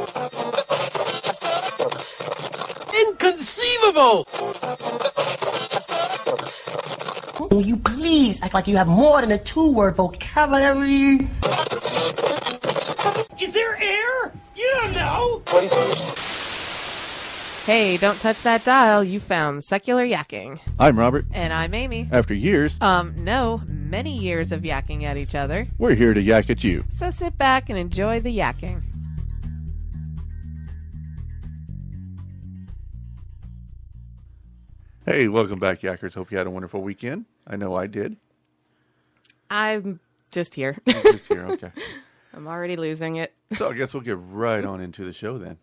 Inconceivable! Will you please act like you have more than a two-word vocabulary? Is there air? You don't know! Hey, don't touch that dial. You found Secular Yakking. I'm Robert. And I'm Amy. After years, No, many years of yakking at each other. we're here to yak at you. So sit back and enjoy the yakking. Hey, welcome back, Yackers. Hope you had a wonderful weekend. I know I did. I'm just here. I'm just here, okay. I'm already losing it. So I guess we'll get right on into the show then.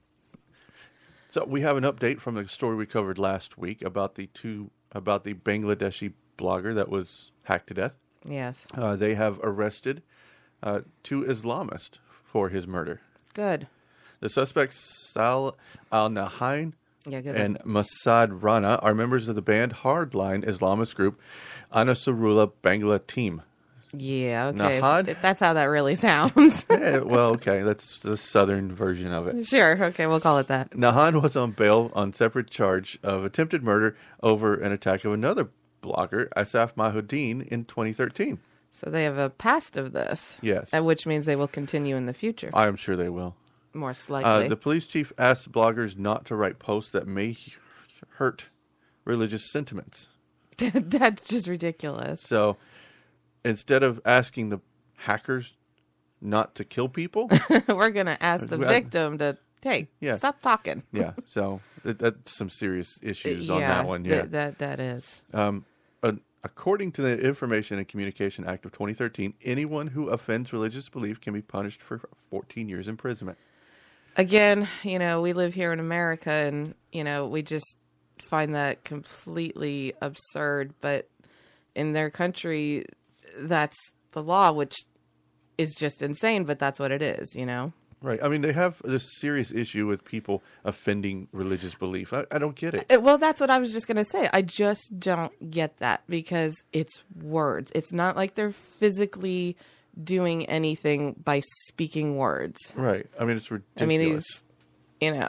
So we have an update from the story we covered last week about the Bangladeshi blogger that was hacked to death. Yes. They have arrested two Islamists for his murder. Good. The suspects, Sal al-Nahain Yeah, good. and Masad Rana, are members of the banned hardline Islamist group Ansarullah Bangla Team. Yeah, okay. Nahad? That's how that really sounds. Well, okay, that's the southern version of it. Sure, okay, we'll call it that. Nahan was on bail on separate charge of attempted murder over an attack of another blogger, Asaf Mahuddin, in 2013. So they have a past of this. Yes. Which means they will continue in the future. I am sure they will. More slightly. The police chief asked bloggers not to write posts that may hurt religious sentiments. That's just ridiculous. So instead of asking the hackers not to kill people, We're going to ask the victim to, hey, Yeah. stop talking. yeah, so that's some serious issues on that one. Yeah. That is. According to the Information and Communication Act of 2013, anyone who offends religious belief can be punished for 14 years imprisonment. Again, we live here in America and, we just find that completely absurd. But in their country, that's the law, which is just insane, but that's what it is, Right. I mean, they have this serious issue with people offending religious belief. I don't get it. Well, that's what I was just going to say. I just don't get that because it's words. It's not like they're physically doing anything by speaking words. Right. I mean, it's ridiculous. I mean,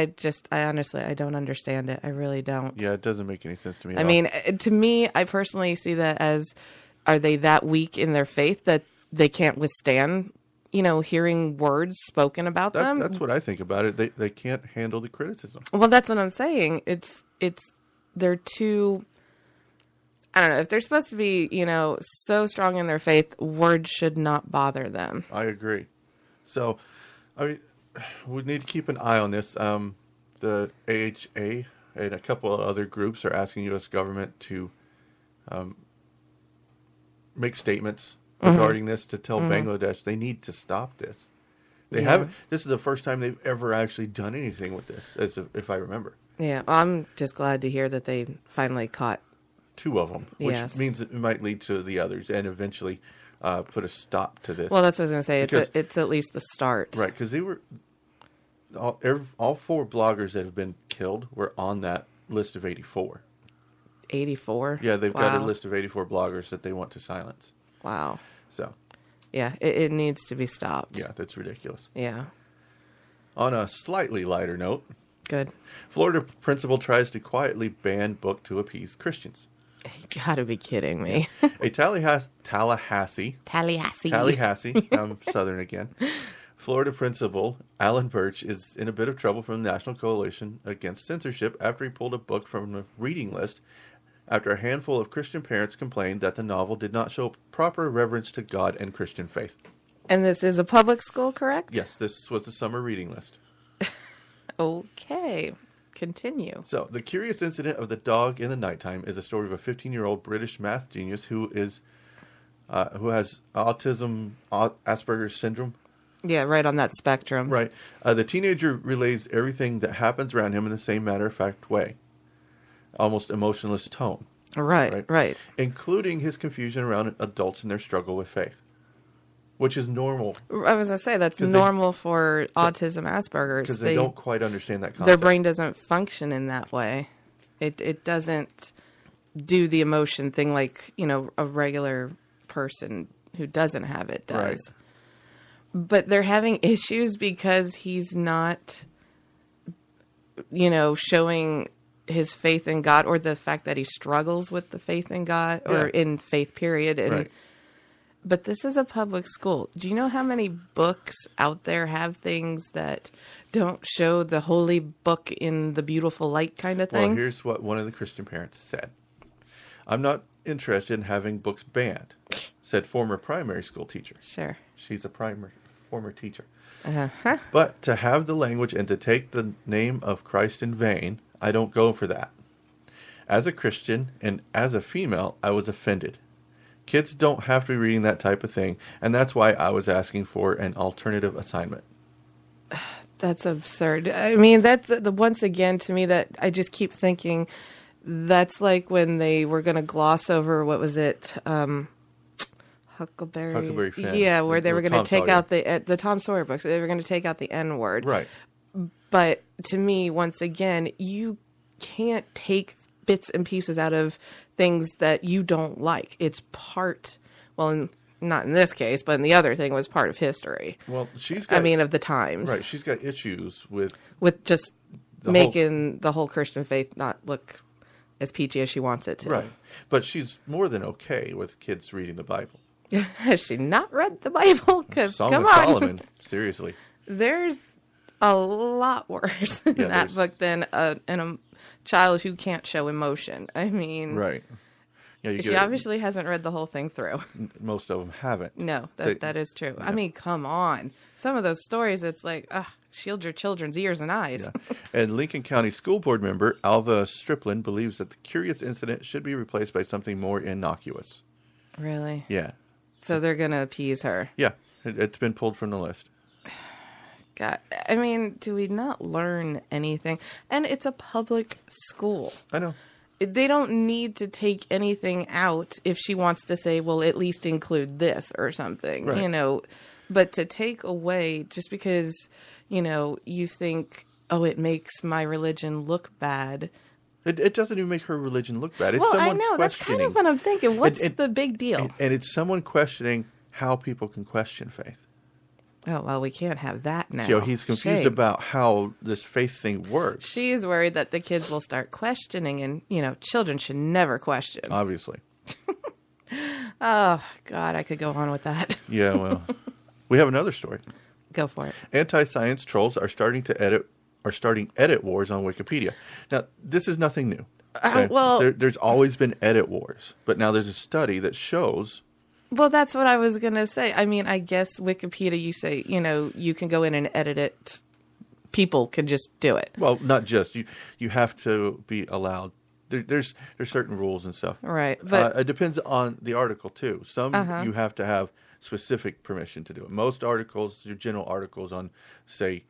I honestly, I don't understand it. I really don't. Yeah, it doesn't make any sense to me. I mean, to me, I personally see that as, are they that weak in their faith that they can't withstand, hearing words spoken about them? That's what I think about it. They can't handle the criticism. Well, that's what I'm saying. They're too, I don't know, if they're supposed to be, so strong in their faith, words should not bother them. I agree. So, I mean, we need to keep an eye on this. The AHA and a couple of other groups are asking U.S. government to make statements regarding this to tell Bangladesh they need to stop this. They haven't. This is the first time they've ever actually done anything with this, if I remember. Yeah, I'm just glad to hear that they finally caught two of them, which Yes. means it might lead to the others and eventually put a stop to this. Well, that's what I was going to say. Because- It's at least the start. Right, because they were all four bloggers that have been killed were on that list of 84. 84? Yeah, they've got a Wow. list of 84 bloggers that they want to silence. Wow. So, Yeah, it needs to be stopped. yeah, that's ridiculous. Yeah. On a slightly lighter note, Good. Florida principal tries to quietly ban book to appease Christians. You gotta be kidding me. A Tallahassee, I'm Southern again. Florida principal Alan Birch is in a bit of trouble from the National Coalition Against Censorship after he pulled a book from the reading list after a handful of Christian parents complained that the novel did not show proper reverence to God and Christian faith. And this is a public school, correct? Yes, this was a summer reading list. Okay. Continue. So, the curious incident of the dog in the nighttime is a story of a 15-year-old British math genius who has autism, Asperger's syndrome. Yeah, right on that spectrum. Right. The teenager relays everything that happens around him in the same matter-of-fact way, almost emotionless tone. Right. Including his confusion around adults and their struggle with faith, which is normal. I was going to say, that's normal for autism, Asperger's. Because they don't quite understand that concept. Their brain doesn't function in that way. It doesn't do the emotion thing like, a regular person who doesn't have it does. Right. But they're having issues because he's not, showing his faith in God, or the fact that he struggles with the faith in God, or in faith period. And right. But this is a public school. Do you know how many books out there have things that don't show the holy book in the beautiful light kind of thing? Well, here's what one of the Christian parents said. I'm not interested in having books banned, said former primary school teacher. Sure. She's a former teacher. Uh-huh. But to have the language and to take the name of Christ in vain, I don't go for that. As a Christian and as a female, I was offended. Kids don't have to be reading that type of thing, and that's why I was asking for an alternative assignment. That's absurd. I mean, that's once again, to me, that I just keep thinking that's like when they were going to gloss over, what was it? Huckleberry Finn. Yeah, where they were going to take out the Tom Sawyer books. They were going to take out the N word. Right. But to me, once again, you can't take bits and pieces out of things that you don't like. It's part, not in this case, but in the other thing, it was part of history. Well, of the times. Right. She's got issues with just making the whole Christian faith not look as peachy as she wants it to. Right. But she's more than okay with kids reading the Bible. Has she not read the Bible? Because Song come of on. Solomon, seriously. There's a lot worse in that book than a child who can't show emotion. I mean, right? Yeah, she obviously hasn't read the whole thing through. Most of them haven't. No, that is true. Yeah. I mean, come on. Some of those stories, it's like, shield your children's ears and eyes. Yeah. And Lincoln County School Board member Alva Striplin believes that the curious incident should be replaced by something more innocuous. Really? Yeah. So they're going to appease her. Yeah, it's been pulled from the list. God, I mean, do we not learn anything? And it's a public school. I know. They don't need to take anything out if she wants to say, well, at least include this or something, right. But to take away just because, you think, it makes my religion look bad. It doesn't even make her religion look bad. It's I know. That's kind of what I'm thinking. What's the big deal? And it's someone questioning how people can question faith. Oh, well, we can't have that now. He's confused about how this faith thing works. She's worried that the kids will start questioning, and, children should never question. Obviously. Oh, God, I could go on with that. Yeah, well, we have another story. Go for it. Anti-science trolls are starting edit wars on Wikipedia. Now, this is nothing new. Okay? There's always been edit wars, but now there's a study that shows. Well, that's what I was going to say. I mean, I guess Wikipedia, you say, you can go in and edit it. People can just do it. Well, not just. You have to be allowed. There's certain rules and stuff. Right. But it depends on the article, too. Some you have to have specific permission to do it. Most articles, your general articles on, say,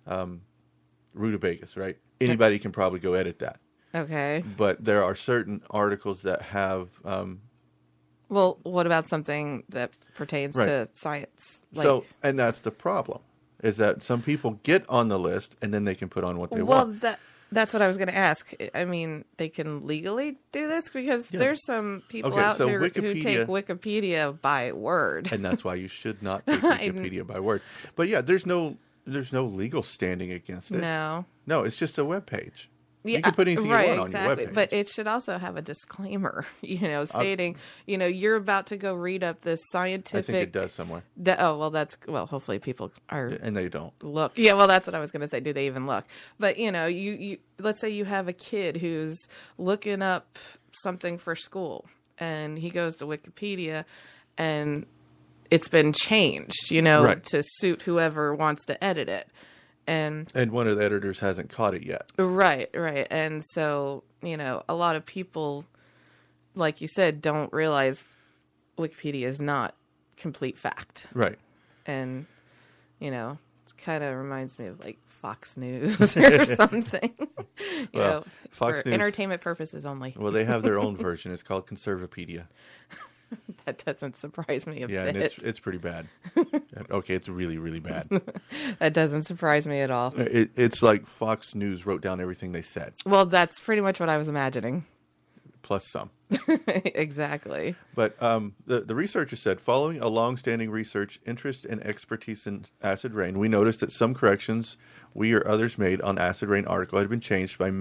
rutabagas, right? Anybody can probably go edit that. Okay. But there are certain articles that have... well, what about something that pertains to science? And that's the problem, is that some people get on the list and then they can put on what they want. Well, that's what I was going to ask. I mean, they can legally do this? Because there's some people out here who take Wikipedia by word. And that's why you should not take Wikipedia by word. But yeah, there's no legal standing against it. No, it's just a web page. You can put anything you want on your webpage. But it should also have a disclaimer, stating, you're about to go read up this scientific... I think it does somewhere. Hopefully people are... And they don't. Look. Yeah, well, that's what I was going to say. Do they even look? But, you let's say you have a kid who's looking up something for school, and he goes to Wikipedia, and it's been changed, to suit whoever wants to edit it. And one of the editors hasn't caught it yet. Right. And so, a lot of people, like you said, don't realize Wikipedia is not complete fact. Right. And, it kind of reminds me of like Fox News or something. Fox for News, entertainment purposes only. Well, they have their own version. It's called Conservapedia. That doesn't surprise me a bit. Yeah, and it's pretty bad. Okay, it's really, really bad. That doesn't surprise me at all. It's like Fox News wrote down everything they said. Well, that's pretty much what I was imagining. plus some. Exactly. But the researcher said, following a long-standing research interest and expertise in acid rain, we noticed that some corrections we or others made on acid rain article had been changed by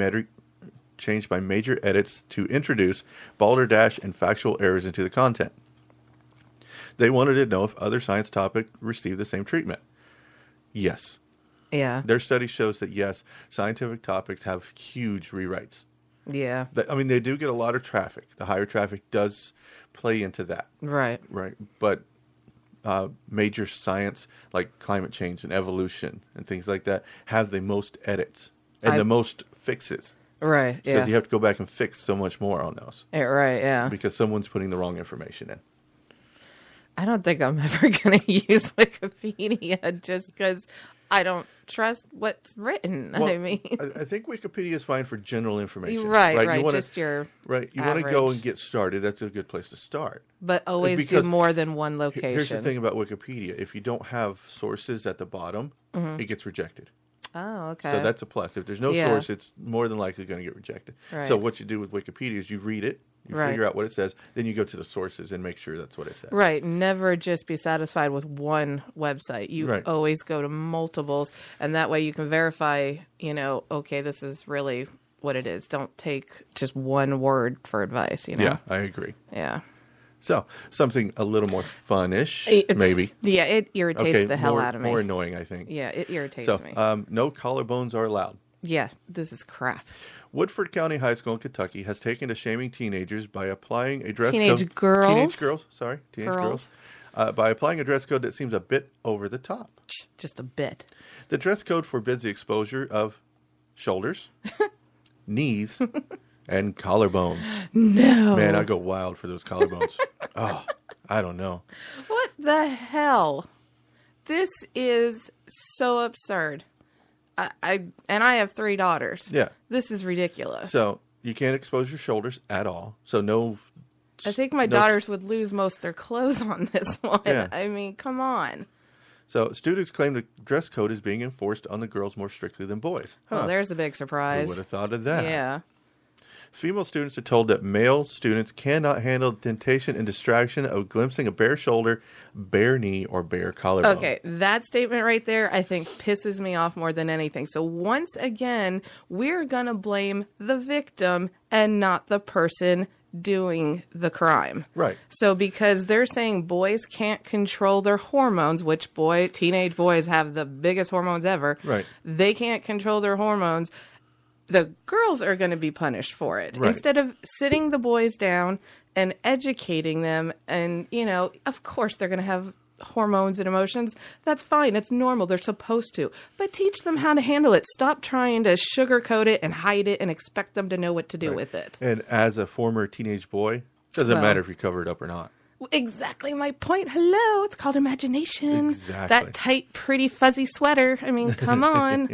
major edits to introduce balderdash and factual errors into the content. They wanted to know if other science topics received the same treatment. Yes. Yeah. Their study shows that, yes, scientific topics have huge rewrites. Yeah. I mean, they do get a lot of traffic. The higher traffic does play into that. Right. Right. But major science like climate change and evolution and things like that have the most edits and the most fixes. Right, yeah. Because you have to go back and fix so much more on those. Right, yeah. Because someone's putting the wrong information in. I don't think I'm ever going to use Wikipedia just because I don't trust what's written. Well, I mean, I think Wikipedia is fine for general information. Right. You wanna, just your right. You want to go and get started. That's a good place to start. But always do more than one location. Here's the thing about Wikipedia: if you don't have sources at the bottom, it gets rejected. Oh, okay. So that's a plus. If there's no source, it's more than likely going to get rejected. Right. So what you do with Wikipedia is you read it, you figure out what it says, then you go to the sources and make sure that's what it says. Right. Never just be satisfied with one website. You always go to multiples, and that way you can verify, okay, this is really what it is. Don't take just one word for advice, Yeah, I agree. Yeah. So, something a little more fun-ish, maybe. Yeah, it irritates the hell out of me. More annoying, I think. Yeah, it irritates me. No collarbones are allowed. Yeah, this is crap. Woodford County High School in Kentucky has taken to shaming teenagers by applying a dress code. Teenage girls. By applying a dress code that seems a bit over the top. Just a bit. The dress code forbids the exposure of shoulders, knees, and collarbones. No. Man, I go wild for those collarbones. Oh, I don't know. What the hell? This is so absurd. I have 3 daughters. Yeah. This is ridiculous. So you can't expose your shoulders at all. So no. I think my daughters would lose most of their clothes on this one. Yeah. I mean, come on. So students claim the dress code is being enforced on the girls more strictly than boys. Well, there's a big surprise. Who would have thought of that? Yeah. Female students are told that male students cannot handle temptation and distraction of glimpsing a bare shoulder, bare knee, or bare collarbone. Okay, that statement right there, I think, pisses me off more than anything. So once again, we're going to blame the victim and not the person doing the crime. Right. So because they're saying boys can't control their hormones, which teenage boys have the biggest hormones ever. Right. They can't control their hormones. The girls are going to be punished for it. Right. Instead of sitting the boys down and educating them, and, of course they're going to have hormones and emotions. That's fine. It's normal. They're supposed to. But teach them how to handle it. Stop trying to sugarcoat it and hide it and expect them to know what to do with it. And as a former teenage boy, doesn't matter if you cover it up or not. Exactly my point. Hello. It's called imagination. Exactly. That tight, pretty, fuzzy sweater. I mean, come on.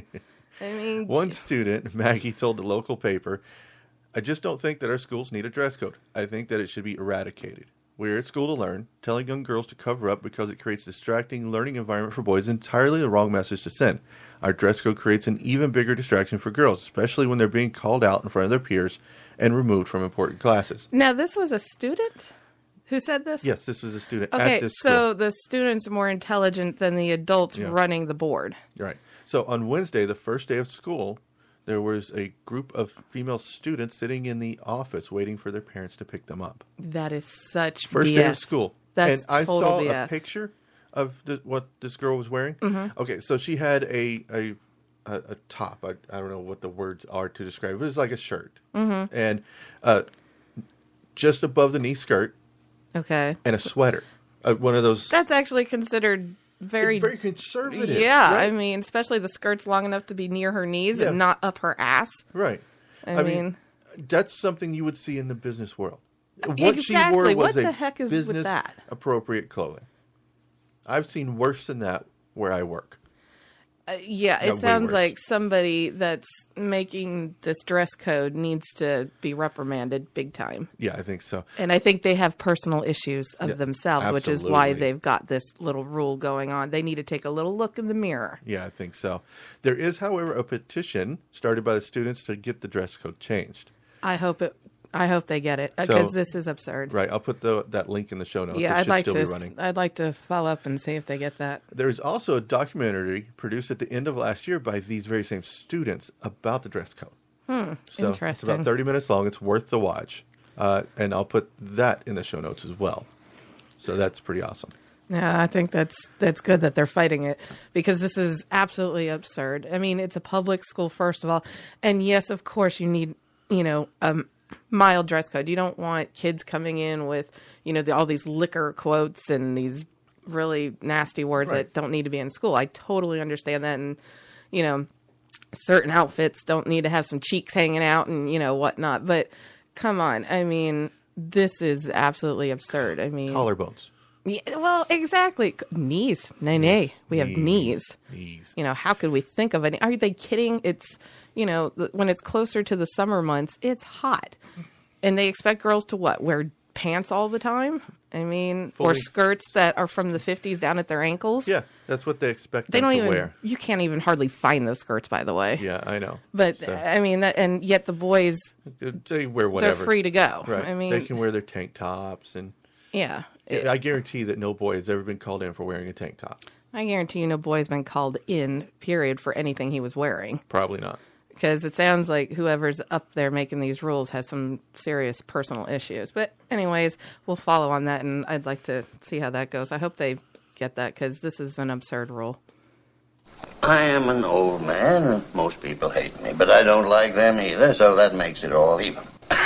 One student, Maggie, told the local paper, "I just don't think that our schools need a dress code. I think that it should be eradicated. We're at school to learn. Telling young girls to cover up because it creates a distracting learning environment for boys is entirely the wrong message to send. Our dress code creates an even bigger distraction for girls, especially when they're being called out in front of their peers and removed from important classes." Now, this was a student who said this? Yes, this was a student at this school. So the student's more intelligent than the adults running the board. Right. So on Wednesday, the first day of school, there was a group of female students sitting in the office waiting for their parents to pick them up. That is such first BS. Day of school. That's and I total saw BS. a picture of what this girl was wearing. Mm-hmm. Okay, so she had a top. I don't know what the words are to describe it. It was like a shirt. Mm-hmm. And just above the knee skirt. Okay. And a sweater. One of those. That's actually considered very conservative. Yeah, right? I mean, especially the skirt's long enough to be near her knees and not up her ass. Right. I mean, that's something you would see in the business world. What exactly. she wore was what the heck is with that? Appropriate clothing. I've seen worse than that where I work. It sounds like somebody that's making this dress code needs to be reprimanded big time. Yeah, I think so. And I think they have personal issues of themselves, absolutely. Which is why they've got this little rule going on. They need to take a little look in the mirror. Yeah, I think so. There is, however, a petition started by the students to get the dress code changed. I hope I hope they get it because this is absurd. Right. I'll put that link in the show notes. Yeah, It should still be running. I'd like to follow up and see if they get that. There's also a documentary produced at the end of last year by these very same students about the dress code. So Interesting. It's about 30 minutes long. It's worth the watch. And I'll put that in the show notes as well. So that's pretty awesome. Yeah, I think that's good that they're fighting it because this is absolutely absurd. I mean, it's a public school, first of all. And yes, of course, you need, a mild dress code. You don't want kids coming in with, all these liquor quotes and these really nasty words that don't need to be in school. I totally understand that. And, certain outfits don't need to have some cheeks hanging out and, whatnot. But come on. I mean, this is absolutely absurd. I mean, Collarbones. Yeah, well, exactly. Knees. Nay. We have knees. Knees. How could we think of any? Are they kidding? It's, when it's closer to the summer months, it's hot. And they expect girls to what? Wear pants all the time? I mean, or skirts that are from the 50s down at their ankles? Yeah, that's what they expect them to wear. You can't even hardly find those skirts, by the way. Yeah, I know. But, I mean, and yet the boys, they wear whatever. they're free to go. Right. I mean, they can wear their tank tops and... Yeah. I guarantee that no boy has ever been called in for wearing a tank top. I guarantee no boy's been called in, period, for anything he was wearing. Probably not. Because it sounds like whoever's up there making these rules has some serious personal issues. But anyways, we'll follow on that, and I'd like to see how that goes. I hope they get that, because this is an absurd rule. I am an old man, and most people hate me, but I don't like them either, so that makes it all even.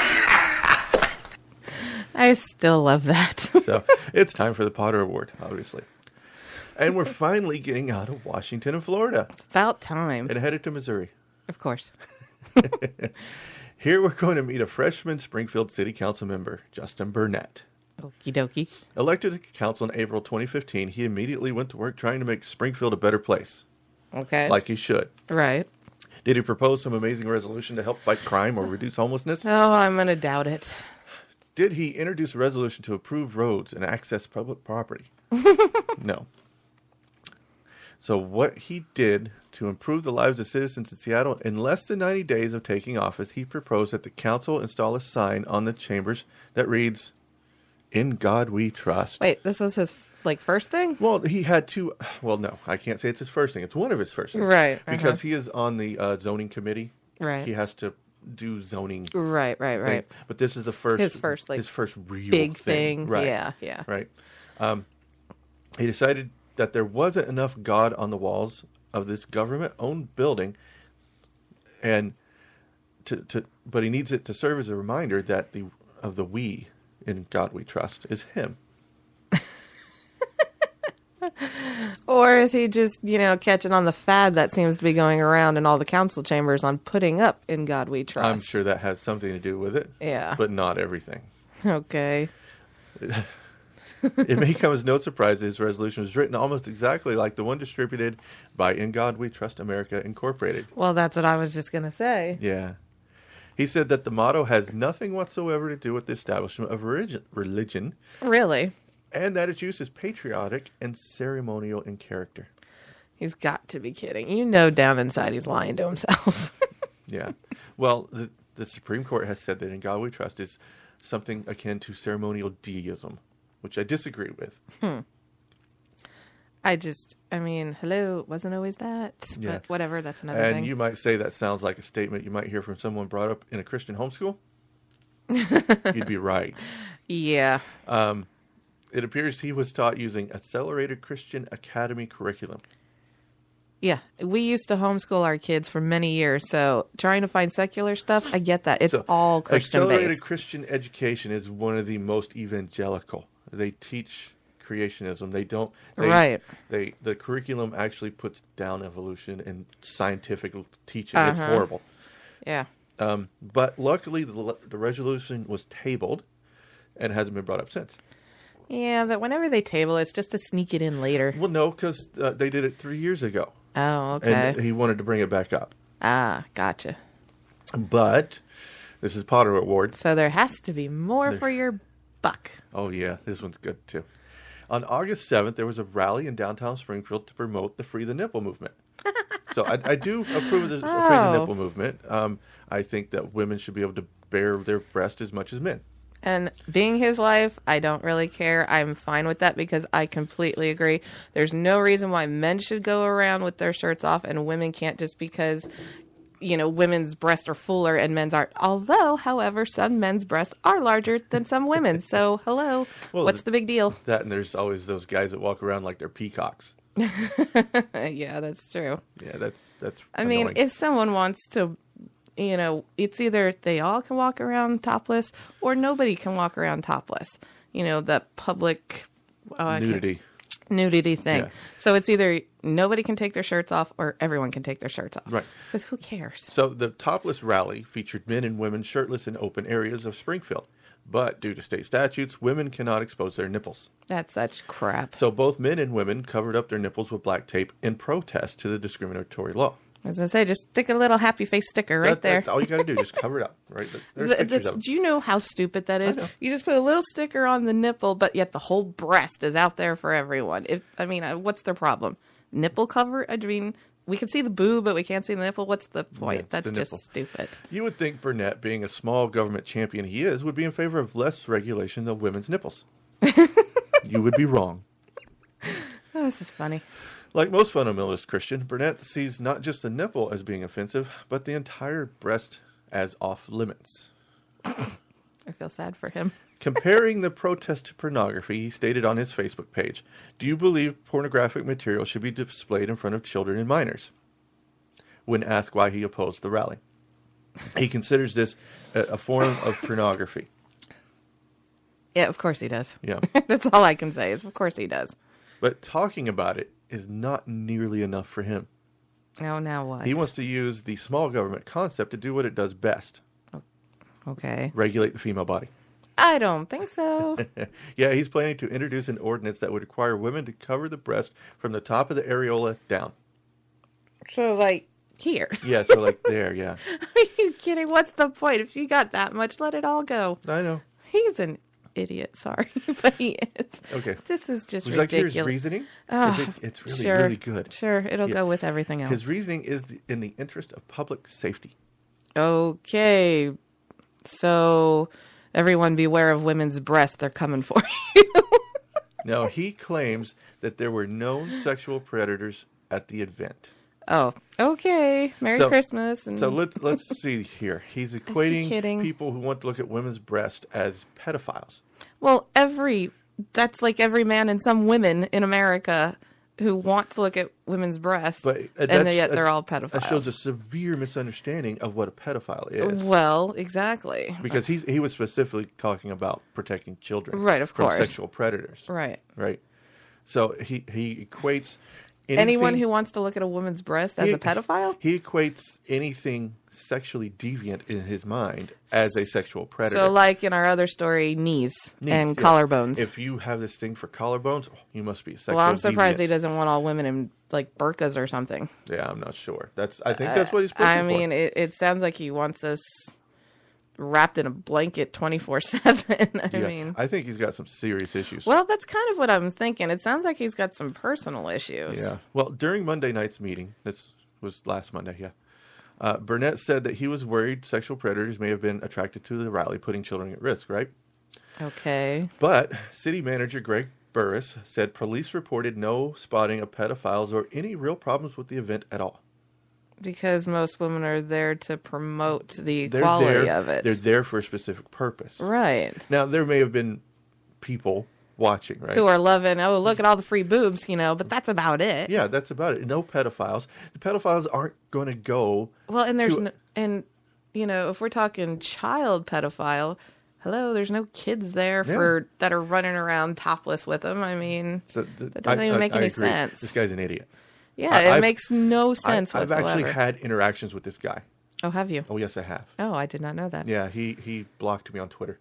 I still love that. So it's time for the Potter Award, obviously. And we're finally getting out of Washington and Florida. It's about time. And headed to Missouri. Of course. Here we're going to meet a freshman Springfield City Council member, Justin Burnett. Okie dokie. Elected to council in April 2015, he immediately went to work trying to make Springfield a better place. Okay. Like he should. Right. Did he propose some amazing resolution to help fight crime or reduce homelessness? Oh, I'm going to doubt it. Did he introduce a resolution to approve roads and access public property? No. So what he did to improve the lives of citizens in Seattle, in less than 90 days of taking office, he proposed that the council install a sign on the chambers that reads, "In God We Trust." Wait, this was his first thing? Well, he had two. Well, no, I can't say it's his first thing. It's one of his first things. Right. Because he is on the zoning committee. Right. He has to do zoning. Right. Things. But this is his first real big thing. Right. Yeah. Right. He decided that there wasn't enough God on the walls of this government-owned building, and but he needs it to serve as a reminder that the we in God we trust is him. Or is he just, catching on the fad that seems to be going around in all the council chambers on putting up "In God We Trust"? I'm sure that has something to do with it. Yeah. But not everything. Okay. It may come as no surprise that his resolution was written almost exactly like the one distributed by In God We Trust America Incorporated. Well, that's what I was just going to say. Yeah. He said that the motto has nothing whatsoever to do with the establishment of religion. Really? And that its use is patriotic and ceremonial in character. He's got to be kidding. Down inside he's lying to himself. Yeah. Well, the Supreme Court has said that In God We Trust is something akin to ceremonial deism, which I disagree with. Hello, wasn't always that. Yeah. But whatever, that's another thing. And you might say that sounds like a statement you might hear from someone brought up in a Christian homeschool. You'd be right. Yeah. It appears he was taught using Accelerated Christian Academy curriculum. Yeah, we used to homeschool our kids for many years, so trying to find secular stuff, I get that. It's all Christian-based. Accelerated Christian education is one of the most evangelical. They teach creationism. They don't. Right. The curriculum actually puts down evolution and scientific teaching. It's horrible. Yeah. But luckily, the resolution was tabled and hasn't been brought up since. Yeah, but whenever they table, it's just to sneak it in later. Well, no, because they did it 3 years ago. Oh, okay. And he wanted to bring it back up. Ah, gotcha. But this is Potter Award. So there has to be more for your buck. Oh, yeah. This one's good, too. On August 7th, there was a rally in downtown Springfield to promote the Free the Nipple movement. So I do approve of this Free the Nipple movement. I think that women should be able to bare their breast as much as men. And being his wife, I don't really care. I'm fine with that because I completely agree. There's no reason why men should go around with their shirts off and women can't, just because, you know, women's breasts are fuller and men's aren't. Although, however, some men's breasts are larger than some women. So, hello, what's the big deal? That, and there's always those guys that walk around like they're peacocks. Yeah, that's true. Yeah, that's I annoying. mean, if someone wants to, you know, it's either they all can walk around topless or nobody can walk around topless. You know, the public nudity thing. Yeah. So it's either nobody can take their shirts off or everyone can take their shirts off. Right. Because who cares? So the topless rally featured men and women shirtless in open areas of Springfield. But due to state statutes, women cannot expose their nipples. That's such crap. So both men and women covered up their nipples with black tape in protest to the discriminatory law. I was going to say, just stick a little happy face sticker right there. That's all you got to do. Just cover it up. Right. There's pictures of it. Do you know how stupid that is? I know. You just put a little sticker on the nipple, but yet the whole breast is out there for everyone. What's their problem? Nipple cover? I mean, we can see the boob, but we can't see the nipple. What's the point? Yeah, That's just stupid. You would think Burnett, being a small government champion he is, would be in favor of less regulation of women's nipples. You would be wrong. Oh, this is funny. Like most fundamentalist Christian, Burnett sees not just the nipple as being offensive, but the entire breast as off limits. I feel sad for him. Comparing the protest to pornography, he stated on his Facebook page, "Do you believe pornographic material should be displayed in front of children and minors?" When asked why he opposed the rally. He considers this a form of pornography. Yeah, of course he does. Yeah. That's all I can say is of course he does. But talking about it is not nearly enough for him. Oh, now what? He wants to use the small government concept to do what it does best. Okay. Regulate the female body. I don't think so. Yeah, he's planning to introduce an ordinance that would require women to cover the breast from the top of the areola down. So, like, here. Yeah, so like there, yeah. Are you kidding? What's the point? If you got that much, let it all go. I know. He's an idiot, sorry, but he is. Okay. This is just Would you like to hear ridiculous. his reasoning? It's really, Sure. really good. Sure, it'll go with everything else. His reasoning is in the interest of public safety. Okay. So, everyone beware of women's breasts. They're coming for you. Now, he claims that there were known sexual predators at the event. Oh, okay. Merry Christmas. And... So let's see here. He's equating kidding? people who want to look at women's breasts as pedophiles. Well, that's like every man and some women in America who want to look at women's breasts, But and yet they're all pedophiles. That shows a severe misunderstanding of what a pedophile is. Well, exactly. Because he was specifically talking about protecting children, Right, of course. from sexual predators, Right. right. So he equates anyone who wants to look at a woman's breast as a pedophile. He equates anything sexually deviant in his mind as a sexual predator. So, like in our other story, knees and yeah. collarbones. If you have this thing for collarbones, you must be a sexual Well, I'm surprised deviant. he doesn't want all women in like burqas or something. Yeah, I'm not sure. I think that's what he's pushing I mean, it sounds like he wants us wrapped in a blanket 24/7. Yeah, I mean, I think he's got some serious issues. well, that's kind of what I'm thinking. It sounds like he's got some personal issues. Yeah. Well, during Monday night's meeting, this was last Monday, yeah, Burnett said that he was worried sexual predators may have been attracted to the rally, putting children at risk, right? Okay. But city manager Greg Burris said police reported no spotting of pedophiles or any real problems with the event at all. Because most women are there to promote the equality of it. They're there for a specific purpose. Right. Now, there may have been people watching, right? Who are loving, look at all the free boobs, but that's about it. Yeah, that's about it. No pedophiles. The pedophiles aren't going to go. Well, and if we're talking child pedophile, hello, there's no kids there that are running around topless with them. I mean, that doesn't even make any sense. This guy's an idiot. Yeah, it makes no sense I've whatsoever. actually had interactions with this guy. Oh, have you? Oh, yes, I have. Oh, I did not know that. Yeah, he blocked me on Twitter.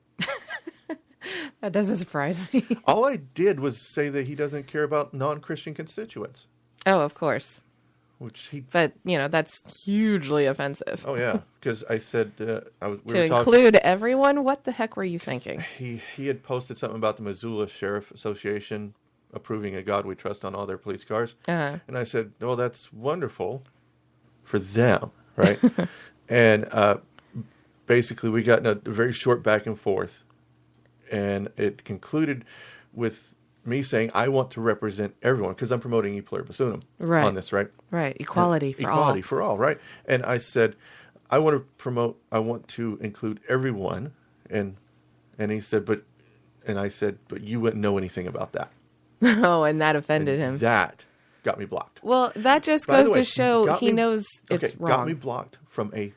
That doesn't surprise me. All I did was say that he doesn't care about non-Christian constituents. Oh, of course. But, that's hugely offensive. Oh, yeah, because I said... to include everyone? What the heck were you thinking? He had posted something about the Missoula Sheriff Association approving a God We Trust on all their police cars. Uh-huh. And I said, well, that's wonderful. for them, right? And basically, we got in a very short back and forth, and it concluded with me saying, I want to represent everyone, because I'm promoting E Pluribus Unum on this, right? Right, equality for all. Equality for all, right? And I said, I want to include everyone, and he said, but you wouldn't know anything about that. Oh, and that offended him. That got me blocked. Well, that just goes to show he knows it's wrong. Got me blocked from a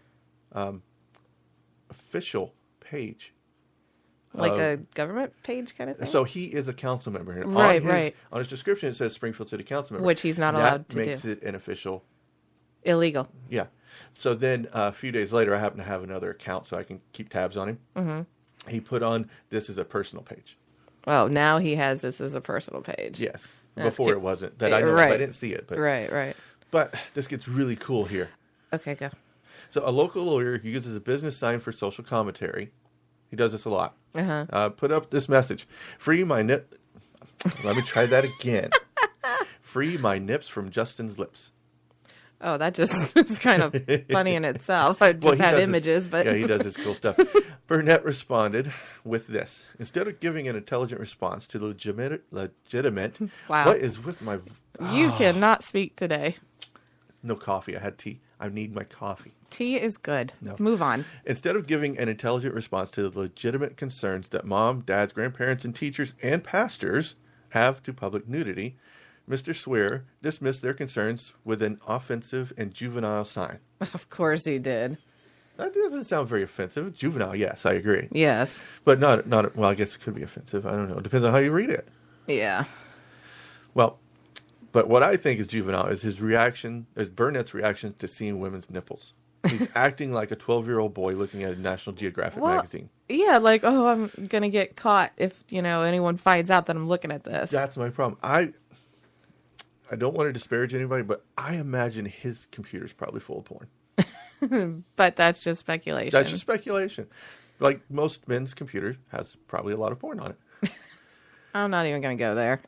official page. Like a government page kind of thing? So he is a council member. Right. On his description, it says Springfield City Council member. Which he's not allowed to do. That makes it an official. Illegal. Yeah. So then a few days later, I happen to have another account so I can keep tabs on him. Mm-hmm. He put on, this is a personal page. Oh, now he has this as a personal page. Yes. Before it wasn't. That I know. I didn't see it. But, Right. But this gets really cool here. Okay, go. So a local lawyer uses a business sign for social commentary. He does this a lot. Put up this message. Free my nip. Let me try that again. Free my nips from Justin's lips. Oh, that just is kind of funny in itself. I just had images, but... Yeah, he does this cool stuff. Burnett responded with this. Instead of giving an intelligent response to the legitimate... Wow. What is with my... You cannot speak today. No coffee. I had tea. I need my coffee. Tea is good. No. Move on. Instead of giving an intelligent response to the legitimate concerns that mom, dads, grandparents, and teachers and pastors have to public nudity, Mr. Swear dismissed their concerns with an offensive and juvenile sign. Of course he did. That doesn't sound very offensive. Juvenile, yes, I agree. Yes. But not. Well, I guess it could be offensive. I don't know. It depends on how you read it. Yeah. Well, but what I think is juvenile is Burnett's reaction to seeing women's nipples. He's acting like a 12-year-old boy looking at a National Geographic magazine. Yeah, like, oh, I'm going to get caught if, anyone finds out that I'm looking at this. That's my problem. I don't want to disparage anybody, but I imagine his computer's probably full of porn. But that's just speculation. That's just speculation. Like most men's computers has probably a lot of porn on it. I'm not even going to go there.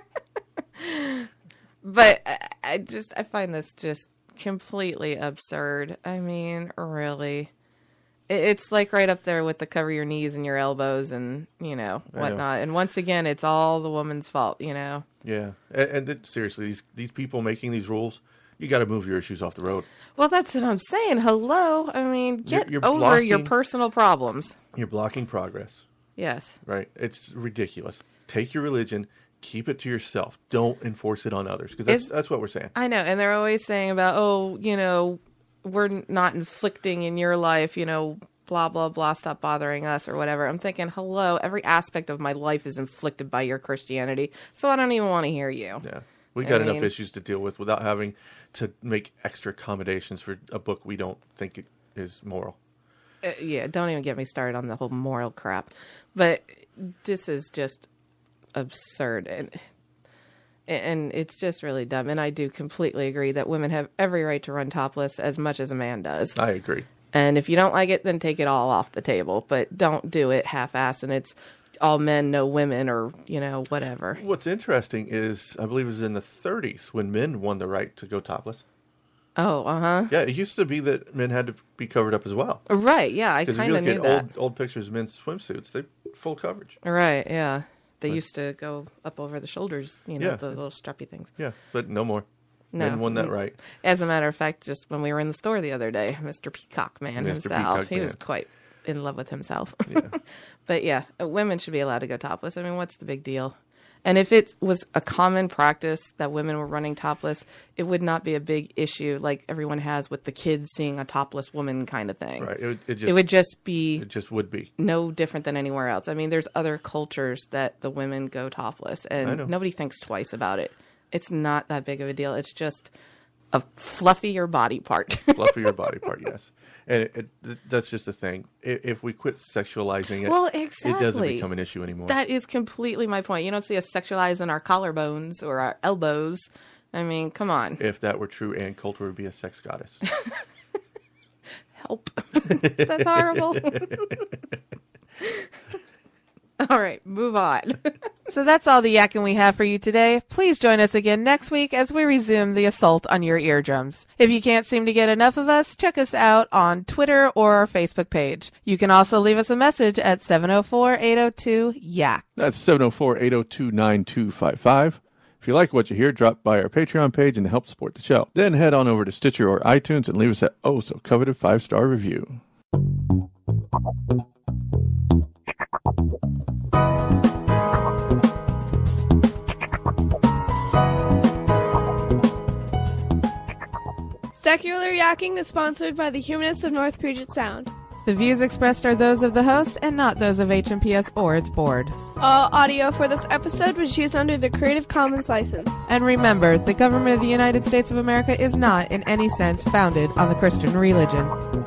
But I find this just completely absurd. I mean, really. It's like right up there with the cover your knees and your elbows and, whatnot. And once again, it's all the woman's fault, Yeah. And seriously, these people making these rules, you got to move your issues off the road. Well, that's what I'm saying. Hello. I mean, get over your personal problems. You're blocking progress. Yes. Right? It's ridiculous. Take your religion, keep it to yourself. Don't enforce it on others. Because that's what we're saying. I know. And they're always saying about, we're not inflicting in your life, blah, blah, blah, stop bothering us or whatever. I'm thinking, hello, every aspect of my life is inflicted by your Christianity. So I don't even want to hear you. Yeah. We got enough issues to deal with without having to make extra accommodations for a book we don't think is moral. Yeah, don't even get me started on the whole moral crap. But this is just absurd. And it's just really dumb. And I do completely agree that women have every right to run topless as much as a man does. I agree. And if you don't like it, then take it all off the table. But don't do it half-assed and it's all men, no women, or, whatever. What's interesting is, I believe it was in the 30s when men won the right to go topless. Oh, uh-huh. Yeah, it used to be that men had to be covered up as well. Right, yeah, I kind of knew that. Old pictures of men's swimsuits, they full coverage. Right, yeah. They used to go up over the shoulders, the little strappy things. Yeah, but no more. No. Men won that right. As a matter of fact, just when we were in the store the other day, Mr. Peacock Man himself, he was quite in love with himself. Yeah. But yeah, women should be allowed to go topless. I mean, what's the big deal? And if it was a common practice that women were running topless, it would not be a big issue like everyone has with the kids seeing a topless woman kind of thing. Right. It would just be... It just would be. No different than anywhere else. I mean, there's other cultures that the women go topless, and nobody thinks twice about it. It's not that big of a deal. It's just a fluffier body part. Fluffier body part, yes. And that's just the thing. If we quit sexualizing it, well, exactly. It doesn't become an issue anymore. That is completely my point. You don't see us sexualizing our collarbones or our elbows. I mean, come on. If that were true, Ann Coulter would be a sex goddess. Help. That's horrible. All right, move on. So that's all the yakking we have for you today. Please join us again next week as we resume the assault on your eardrums. If you can't seem to get enough of us, check us out on Twitter or our Facebook page. You can also leave us a message at 704-802-YAK. That's 704-802-9255. If you like what you hear, drop by our Patreon page and help support the show. Then head on over to Stitcher or iTunes and leave us that oh-so-coveted 5-star review. Secular Yakking is sponsored by the Humanists of North Puget Sound. The views expressed are those of the host and not those of HMPS or its board. All audio for this episode was used under the Creative Commons license. And remember, the government of the United States of America is not, in any sense, founded on the Christian religion.